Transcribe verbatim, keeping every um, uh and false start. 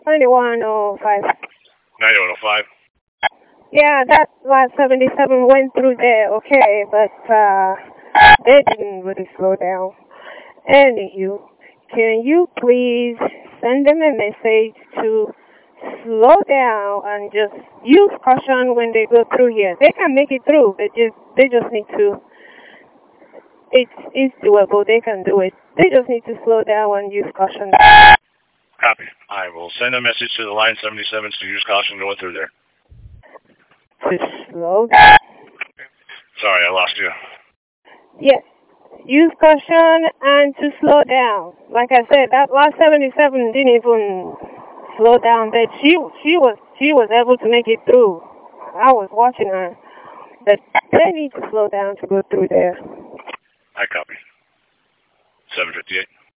ninety-one oh five. ninety-one oh five? Yeah, that last seventy-seven went through there, okay, but uh, they didn't really slow down. Anywho, can you please send them a message to slow down and just use caution when they go through here? They can make it through. They just they just need to. It's it's doable. They can do it. They just need to slow down and use caution. Copy. I will send a message to the line seventy-sevens to use caution going through there. To slow down. Sorry, I lost you. Yes. Use caution and to slow down. Like I said, that last seventy-seven didn't even slow down. But she she was she was able to make it through. I was watching her. But they need to slow down to go through there. I copy. seven fifty-eight.